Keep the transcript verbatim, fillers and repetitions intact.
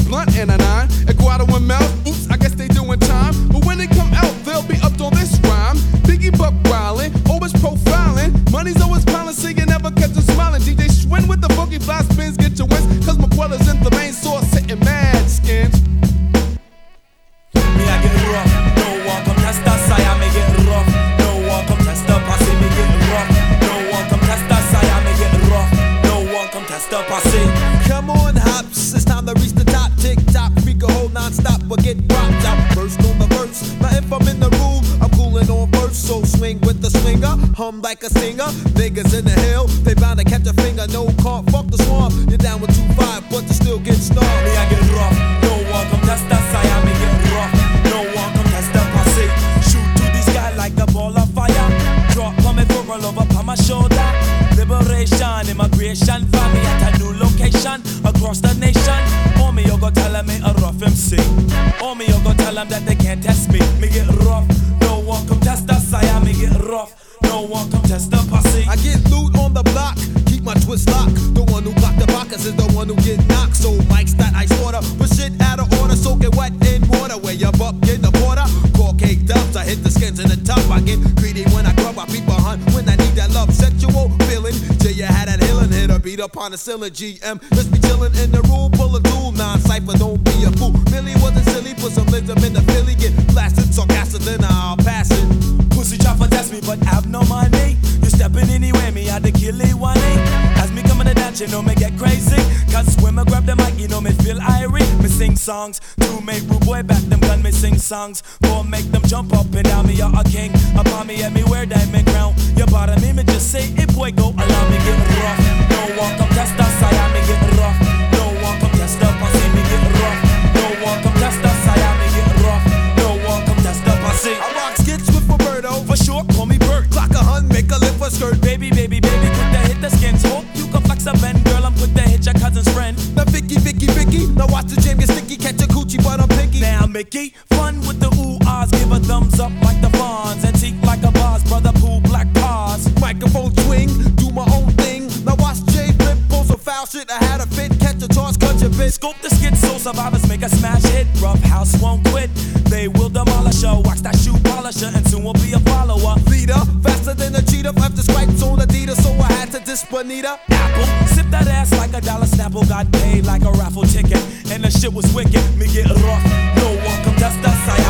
blunt and a nine. Ecuador and Mel, oops, I guess they doing time. But when they come out, they'll be up on this rhyme. Biggie Buck wildin', always profiling. Money's always piling, so you never catch them smiling. D J Schwinn with the funky fly spins, get your wins. Cause McQuella's in the main source, hitting mad skins. Me, I get rough. No one come test us, I make it rough. No one come test up, I say me get rough. No one come test us, I make it rough. No one come test up, I say. Come on, hops, it's time to reach the top. Tick tock, freak a hold non-stop, but get dropped out. First on the verse, now if I'm in the room, I'm cooling on verse. So swing with the swinger, hum like a singer. Niggas in the hill, they bound to catch a finger. No can't fuck the swamp. You're down with two five, but you still get starved. Me, I get rough. No one come test us, I make it rough. No one come test up, I say. Shoot to the sky like a ball of fire. Drop coming for a love upon my shoulder. Liberation, immigration, family at a new location across the nation. Oh me, you go tell them me a rough M C. Oh me, you go tell them that they can't test me. Me get rough. No one come test us, I am me get rough. No one come test up, I see. I get loot on the block, keep my twist locked. The one who block the pockets is the one who get knocked. So Mike's that ice water, but shit out of order, soak it wet in water. Where your buck get the porter, call cake dubs. I hit the skins in the tub. I get greedy when I grub. I people hunt when I need that love, sexual feeling. Till you had that healing, hit a beat up on the ceiling. G M, let's be chillin' in the room, pull a duel, non-cypher, don't be a fool. Millie wasn't silly, put some lids up in the Philly, get blasted, sarcastic, then I'll pass it. Pussy try to test me, but have no money. You stepping anywhere, me had to kill it one day. As me coming to dance, you know me get crazy. Cause when me grab the mic, you know me feel irie. Me sing songs to make rude boy back them gun. Me sing songs for make them jump up and down. Me are a king upon me everywhere diamond ground. You bother me, me just say it, boy, go allow me get rough. No one come test us, I am me get rough. No one come test up, I see me get rough. No one come test us, I am me get rough. No one come test up, I see. I rock skits with Roberto, For short, call me Bert. clock a hun, make a lift a skirt. Baby, baby, baby, quick to hit the skins. Hope you can flex a bend, girl. I'm quick to hit your cousin's friend. Now Vicky, Vicky, Vicky, now watch the jam get sticky, catch a coochie, but I'm picky. Now Mickey, fun with the ooh ahs, give a thumbs up like the Fonz, antique like a boss, brother pool black cars. Microphone swing, do my own thing. Now watch Jay flip, pull some foul shit. I had a fit, catch a charge, cut your bitch. Scope the skit so survivors make a smash hit. Rough house won't quit, they will demolish her. Watch that shoe polisher and soon will be a follower. Leader, faster than a cheetah, left the stripes on Adidas, so I had to diss Bonita. Apple, sip that ass like a dollar Snapple, got paid like a raffle ticket, and the shit was wicked. Me get rough, no one come test us, I